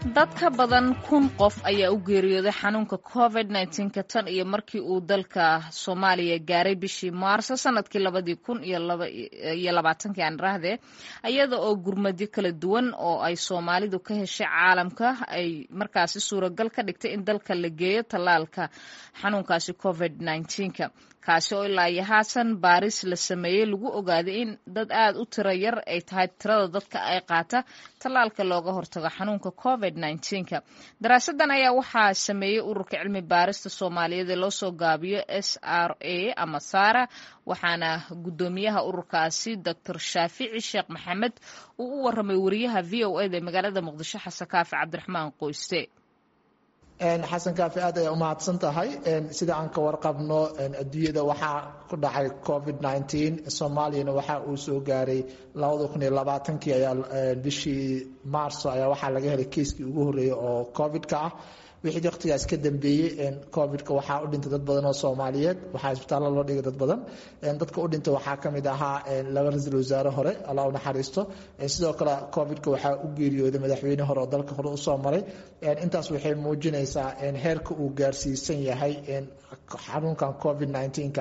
dad ka badan 1,000 qof ayaa u geeriyooday xanuunka COVID-19 tan iyo markii uu dalka Soomaaliya gaaray bishii Maarso sanadkii 2020 aan raahde ayada oo gurmadyo kala duwan oo ay Soomaalidu ka heshay caalamka ay markaasi suuragal ka dhigtay in dalka la geeyo talaalka xanuunkaasi COVID-19 kaasi oo ilaa iyo haatan baaris la sameeyay lagu ogaaday in dad aad u tiro yar ay tahay tirada dadka ay qaata talaalka looga hortago xanuunka COVID-19 daraasadan ayaa waxaa sameeyay ururka cilmi baarista Soomaaliyeed ee loo soo gaabiyo SRA ama SARA waxaana gudoomiyaha ururkaasi Dr. Shaafici Sheekh Maxamed uu u waramay wariyaha VOA ee magaalada Muqdisho Xasan Kaafi Cabdiraxmaan Qoyste xasan kaafi aad ay u mahadsan tahay sida aan ka warqabno adduunyada waxaa ku dhacay COVID-19 Soomaaliyana waxa uu soo gaaray 2020 ayaa bishii Maarso ayaa waxa laga helay kiiskii ugu horeeyay oo COVID-ka ah wixii waqtigaas ka dambeeyay COVID-ka waxa u dhintay dad badan oo Soomaaliyeed waxa isbitaalada loo dhigay dad badan dadka u dhintay waxa kamid ahaa laba ra'iisul wasaare hore Allah u naxariisto sidoo kale COVID-ka waxa u geeriyooday madaxweyne hore oo dalka hore u soo maray intaas waxay muujinaysaa heerka uu gaarsiisan yahay xanuunkan COVID-19ka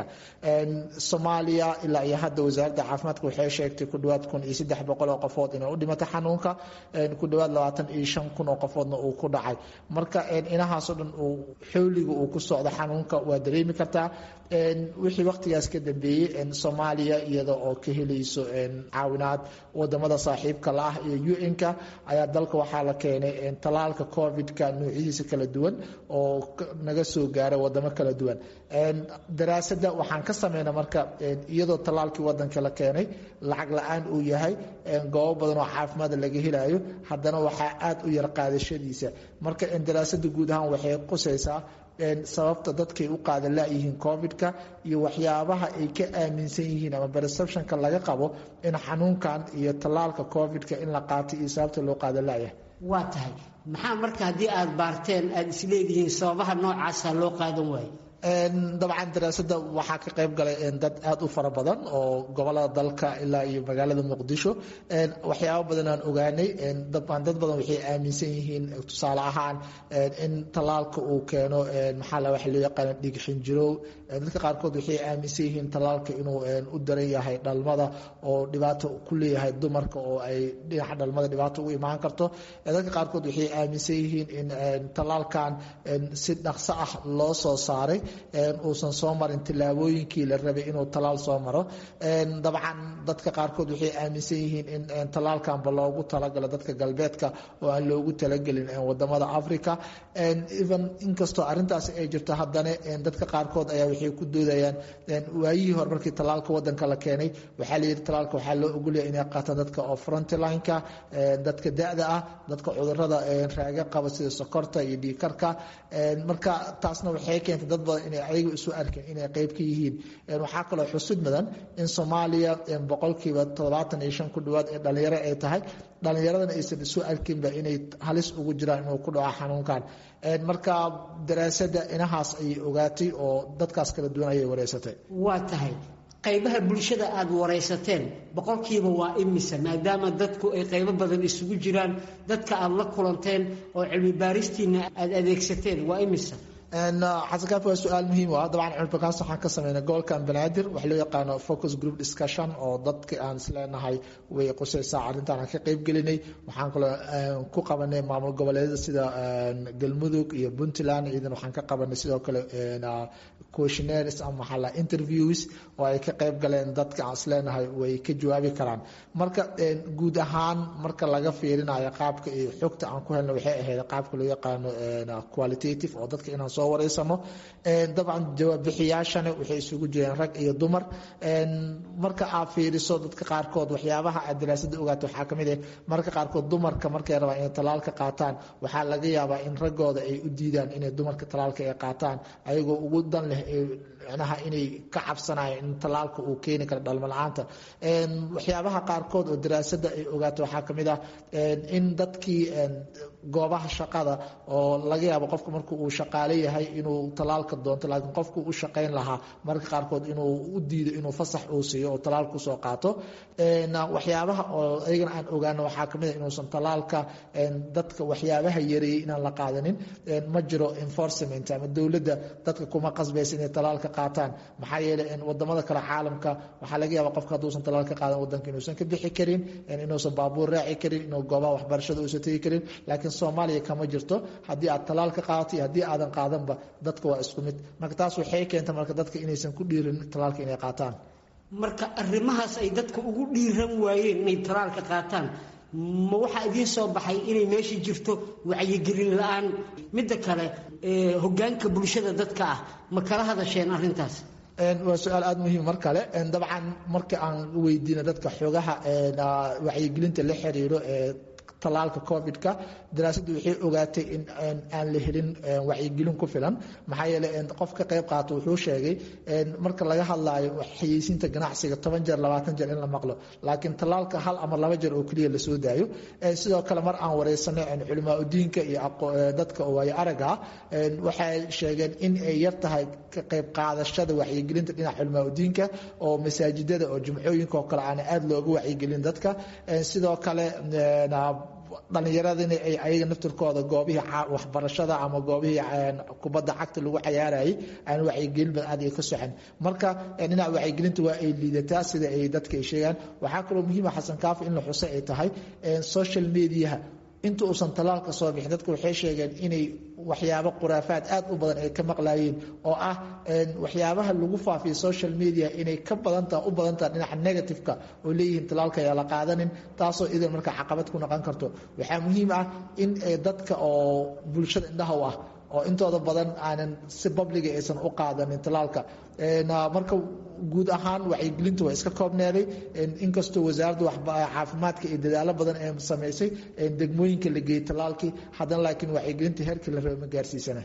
Soomaaliya ilaa iyo hadda wasaaradda caafimaadka waxay sheegtay ku dhawaad 1300 oo qofood inay u dhimatay xanuunka ku dhawaad 25,000 oo qofoodna uu ku dhacay marka inahaas oo dhan uu xawliga uu ku socdo xanuunka waa dareemi kartaa wixii waqtigaas ka dambeeyay Soomaaliya iyada oo ka helayso caawinaad wadamada saaxiibka la ah iyo UN-ka ayaa dalka waxaa la keenay talaalka COVID-ka noocyadiisa kala duwan oo naga soo gaaray wadamo kala duwan daraasada waxaan ka sameynaa marka iyadoo talaalkii wadanka la keenay lacag la'aan uu yahay goobo badan oo caafimaad laga helayo haddana waxaa aad u yar qaadashadiisa marka daraasada guud ahaan waxay qusaysaa sababta dadkay u qaadan laayihiin COVID-ka iyo waxyaabaha ay ka aaminsan yihiin ama perceptionka laga qabo in xanuunkan iyo talaalka COVID-ka in la qaato iyo sababta loo qaadan laayahay waa tahay maxaa marka haddii aad baarteen aad isleedihiin sababaha noocaas loo qaadan waayo dabcan daraasada waxaa ka qayb galay dad aad u fara badan oo gobolada dalka ilaa iyo magaalada Muqdisho waxyaabo badan aan ogaanay dad badan waxay aaminsan yihiin tusaale ahaan in talaalka uu keeno maxaa la wax loo yaqaan dhiig xinjirow dadka qaarkood waxay aaminsan yihiin talaalka inuu u daran yahay dhalmada oo dhibaato ku leeyahay dumarka oo ay dhinaca dhalmada dhibaato ugu imaan karto dadka qaarkood waxay aaminsan yihiin in talaalkan si dhaqso ah loo soo saaray uusan soo marin tilaabooyinkii la rabay inuu talaal soo maro dabcan dadka qaarkood waxay aaminsan yihiin in talaalkanba loogu talagalo dadka galbeedka oo aan loogu talagelin wadamada Africa even inkastoo arintaas ay jirto haddana dadka qaarkood ayaa waxay ku doodayaan waayihii hore markii talaalka wadanka la keenay waxaa la yiri talaalka waxaa loo ogol yahay inay qaataan dadka oo frontline-ka dadka da'da ah dadka cudurrada raaga qaba sida sokorta iyo dhiig karka marka taasna waxay keentay dad badan inay ayagu isu arkeen inay qayb ka yihiin waxaa kaloo xusud mudan in Soomaaliya boqolkiiba 75 ku dhawaad ee dhalinyaro ay tahay dhalinyaradana aysan isu arkinba inay halis ugu jiraan inuu ku dhaco xanuunkan marka daraasada inahaas ay ogaatay oo dadkaas kala duwan ay wareysatay waa tahay qaybaha bulshada aad wareysateen boqolkiiba waa imisa maadaama dadku ay qaybo badan isugu jiraan dadka aad la kulanteen oo cilmi baaristiina aad adeegsateen waa imisa xasan kaafi waa su'aal muhiim ah dabcan cilmibaas waxaan ka sameynay gobolkan Banaadir wax loo yaqaan focus group discussion oo dadka aan isleenahay way qosaysaa arintan aan ka qayb gelinay waxaan kale ku qabanay maamul goboleedyada sida Galmudug iyo Puntland idan waxaan ka qabanay sidoo kale questionnaires ama hala interviews oo ay ka qayb galeen dadka aan isleenahay way ka jawaabi karaan marka guud ahaan marka laga fiirinayo qaabka iyo xogta aan ku helno waxay ahayd qaabka loo yaqaan qualitative oo dadka inaan soo wareysano dabcan jawaab bixiyaashana waxay isugu jireen rag iyo dumar marka aad fiiriso dadka qaarkood waxyaabaha aad daraasada ogaato waxaa kamid ah marka qaarkood dumarka markay rabaan inay talaalka qaataan waxaa laga yaabaa in ragooda ay u diidaan inay dumarka talaalka ay qaataan ayagoo ugu dan leh macnaha inay ka cabsanayaan in talaalka uu keeni karo dhalmo la'aanta waxyaabaha qaarkood oo daraasada ay ogaato waxaa kamid ah in dadkii goobaha shaqada oo laga yaabo qofku markuu uu shaqaale yahay inuu talaalka doonto laakiin qofku u shaqayn lahaa marka qaarkood inuu u diido inuu fasax uu siiyo oo talaal ku soo qaato waxyaabaha oo ayagana aan ogaano waxaa kamid ah inuusan talaalka dadka waxyaabaha yareeyay inaan la qaadanin ma jiro enforcement ama dowladda dadka kuma qasbaysa inay talaalka qaataan maxaa yeelay wadamada kale caalamka waxaa laga yaabaa qofka hadduusan talaalka qaadan wadanka inuusan ka bixi karin inuusan baabuur raaci karin inuu goobaha waxbarashada uusan tegi karin laakiin Soomaaliya kama jirto haddii aad talaalka qaadato iyo haddii aadan qaadanba dadka waa isku mid marka taas waxay keentay marka dadka inaysan ku dhiirin talaalka inay qaataan marka arrimahaas ay dadka ugu dhiiran waayeen inay talaalka qaataan ma waxa idiin soo baxay inay meesha jirto wacyigelin la'aan midda kale hoggaanka bulshada dadka ah ma kala hadasheen arrintaas waa su'aal aad muhiim mar kale dabcan marka aan weydiino dadka xogaha wacyigelinta la xiriiro talaalka covid-ka daraasaddu waxay ogaatay in aan la helin wacyigelin ku filan maxaa yeelay qof ka qayb qaato wuxuu sheegay marka laga hadlaayo xayeysiinta ganacsiga 10 jeer 20 jeer in la maqlo laakiin talaalka hal ama 2 jeer oo kaliya la soo daayo sidoo kale mar aan wareysanay culimaa diinka iyo dadka oo ay araga waxay sheegeen in ay yar tahay ka qayb qaadashada wacyigelinta dhinaca culimaa diinka oo masaajidada oo jumcooyinka oo kale aan aad looga wacyigelin dadka sidoo kale dhalinyaradina ay ayaga naftirkooda goobihii waxbarashada ama goobihii kubadda cagta lagu cayaarayay aan wacyigelin badan aad ay ka socon marka dhinaca wacyigelinta waa ay liidataa sida ay dadka ay sheegaan waxaa kaloo muhiim ah xasan kaafi in la xusay ay tahay social media inta uusan talaalka soo bixin dadku waxay sheegeen inay waxyaabo quraafaad aad u badan ay ka maqlaayeen oo ah waxyaabaha lagu faafiyo social media inay ka u badantaa dhinaca negative-ka oo leeyihiin talaalka ayaa la qaadanin taasoo idan marka caqabad ku noqon karto waxaa muhiim ah in dadka oo bulshada indhaha u ah oo intooda badan aanan si public aysan u qaadanin talaalka marka guud ahaan wacyigelintu waa iska koobneeday inkastoo wasaaradda caafimaadka iyo dadaalo badan ay samaysay degmooyinka la geeyey talaalkii haddana laakiin wacyigelinta heerkii la rabo ma gaarsiisana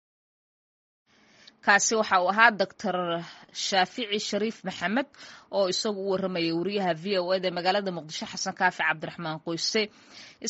kaasi waxa uu ahaa Dr. Shaafici Shariif Maxamed oo isagu u waramayay wariyaha VOA magaalada Muqdisho Xasan Kaafi Cabdiraxmaan Qoyse